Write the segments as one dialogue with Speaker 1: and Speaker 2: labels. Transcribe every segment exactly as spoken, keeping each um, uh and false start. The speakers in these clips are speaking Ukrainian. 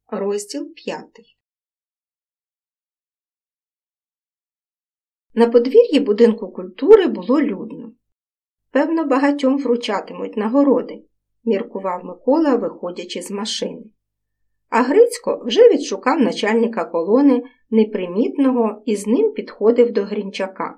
Speaker 1: Розділ п'ятий. На подвір'ї будинку культури було людно. Певно, багатьом вручатимуть нагороди, міркував Микола, виходячи з машини. А Грицько вже відшукав начальника колони непримітного і з ним підходив до Грінчака.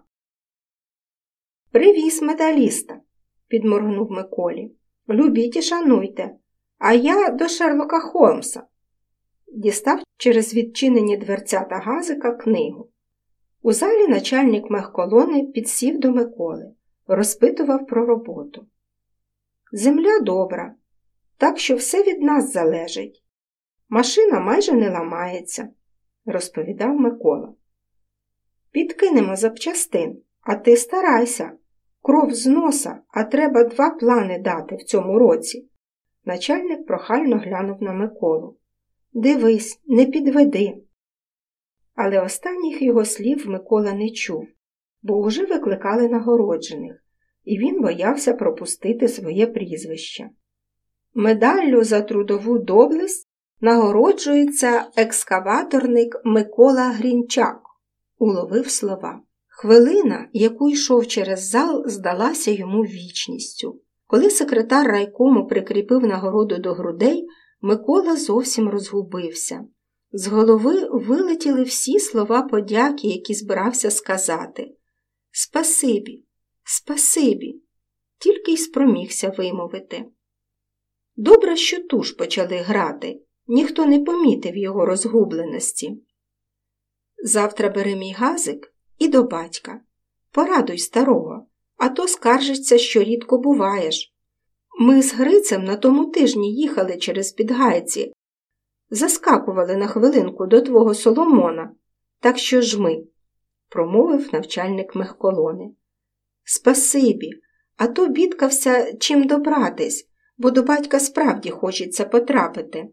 Speaker 1: «Привіз медаліста», – підморгнув Миколі. «Любіть і шануйте, а я до Шерлока Холмса». Дістав через відчинені дверцята газика книгу. У залі начальник мехколони підсів до Миколи, розпитував про роботу. «Земля добра, так що все від нас залежить. Машина майже не ламається», – розповідав Микола. «Підкинемо запчастин, а ти старайся. Кров з носа, а треба два плани дати в цьому році». Начальник прохально глянув на Миколу. «Дивись, не підведи». Але останніх його слів Микола не чув, бо уже викликали нагороджених, і він боявся пропустити своє прізвище. Медаллю за трудову доблесть нагороджується екскаваторник Микола Грінчак, уловив слова. Хвилина, яку йшов через зал, здалася йому вічністю. Коли секретар райкому прикріпив нагороду до грудей, Микола зовсім розгубився. З голови вилетіли всі слова подяки, які збирався сказати. «Спасибі, спасибі», тільки й спромігся вимовити. Добре, що туж почали грати, ніхто не помітив його розгубленості. «Завтра бери мій газик і до батька. Порадуй старого, а то скаржиться, що рідко буваєш. Ми з Грицем на тому тижні їхали через Підгайці. Заскакували на хвилинку до твого Соломона, так що жми», – промовив начальник мехколони. «Спасибі, а то бідкався чим добратись, бо до батька справді хочеться потрапити».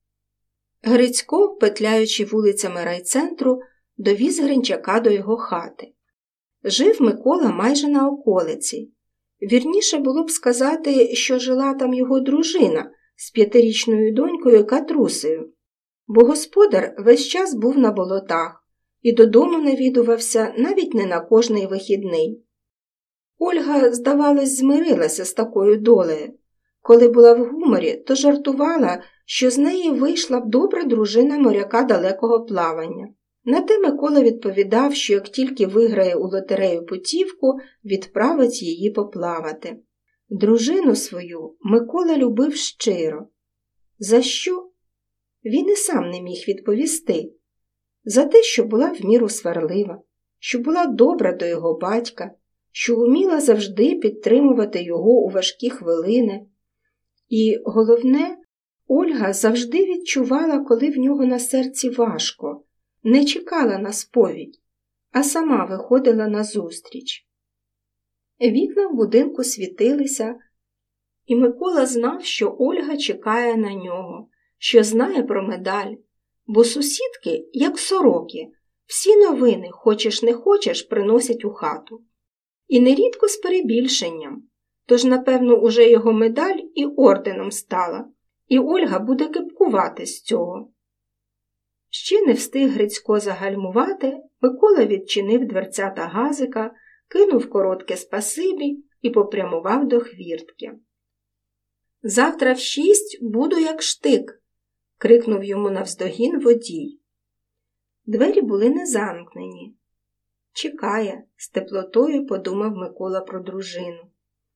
Speaker 1: Грицько, петляючи вулицями райцентру, довіз Грінчака до його хати. Жив Микола майже на околиці. Вірніше було б сказати, що жила там його дружина з п'ятирічною донькою Катрусею, бо господар весь час був на болотах і додому навідувався навіть не на кожний вихідний. Ольга, здавалось, змирилася з такою долею. Коли була в гуморі, то жартувала, що з неї вийшла б добра дружина моряка далекого плавання. На те Микола відповідав, що як тільки виграє у лотерею путівку, відправить її поплавати. Дружину свою Микола любив щиро. За що? Він і сам не міг відповісти. За те, що була в міру сварлива, що була добра до його батька, що вміла завжди підтримувати його у важкі хвилини. І, головне, Ольга завжди відчувала, коли в нього на серці важко, не чекала на сповідь, а сама виходила назустріч. Вікна в будинку світилися, і Микола знав, що Ольга чекає на нього, що знає про медаль, бо сусідки, як сороки, всі новини, хочеш не хочеш, приносять у хату. І нерідко з перебільшенням, тож, напевно, уже його медаль і орденом стала, і Ольга буде кепкувати з цього. Ще не встиг Грицько загальмувати, Микола відчинив дверцята газика, кинув коротке спасибі і попрямував до хвіртки. «Завтра в шість буду як штик», – крикнув йому навздогін водій. Двері були не замкнені. «Чекає», – з теплотою подумав Микола про дружину.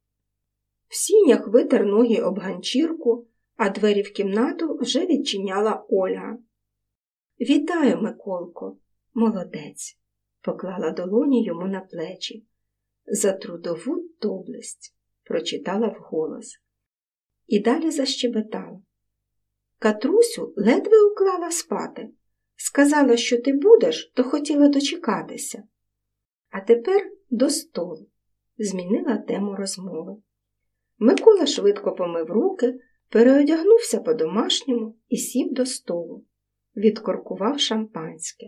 Speaker 1: В сінях витер ноги об ганчірку, а двері в кімнату вже відчиняла Ольга. «Вітаю, Миколко, молодець», – поклала долоні йому на плечі. «За трудову доблесть», – прочитала вголос. І далі защебетала. «Катрусю ледве уклала спати. Сказала, що ти будеш, то хотіла дочекатися. А тепер до столу», – змінила тему розмови. Микола швидко помив руки, переодягнувся по-домашньому і сів до столу. Відкоркував шампанське.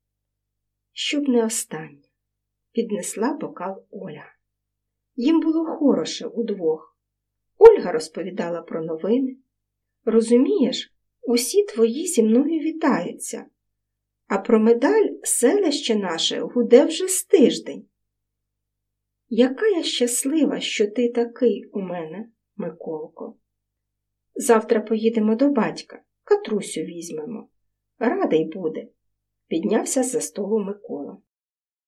Speaker 1: «Щоб не останнє», – піднесла бокал Ольга. Їм було хороше удвох. Ольга розповідала про новини. «Розумієш, Усі твої зі мною вітаються, а про медаль селище наше гуде вже з тиждень. Яка я щаслива, що ти такий у мене, Миколко. Завтра поїдемо до батька, Катрусю візьмемо. Радий буде, піднявся з-за столу Микола.